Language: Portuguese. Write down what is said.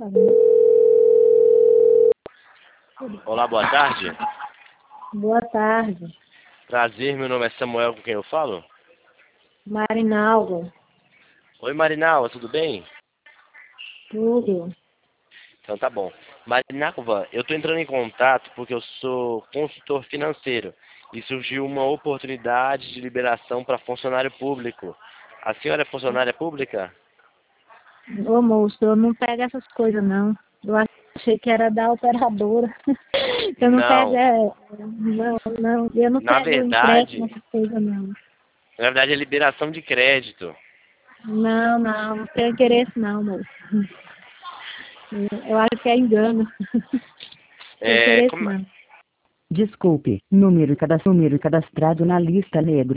Olá, boa tarde. Boa tarde. Prazer, meu nome é Samuel, com quem eu falo? Marinaldo. Oi, Marinalva, tudo bem? Tudo. Então tá bom. Marinalva, eu tô entrando em contato porque eu sou consultor financeiro e surgiu uma oportunidade de liberação para funcionário público. A senhora é funcionária pública? Ô moço, eu não pego essas coisas não. Eu achei que era da operadora. Eu não pego, Não. não, eu não Na pego empréstimo, verdade, essas coisas não. na verdade é liberação de crédito. Não tenho interesse não, moço. Eu acho que é engano. Não tenho É, interesse como, não. Desculpe, número cadastrado na lista negra.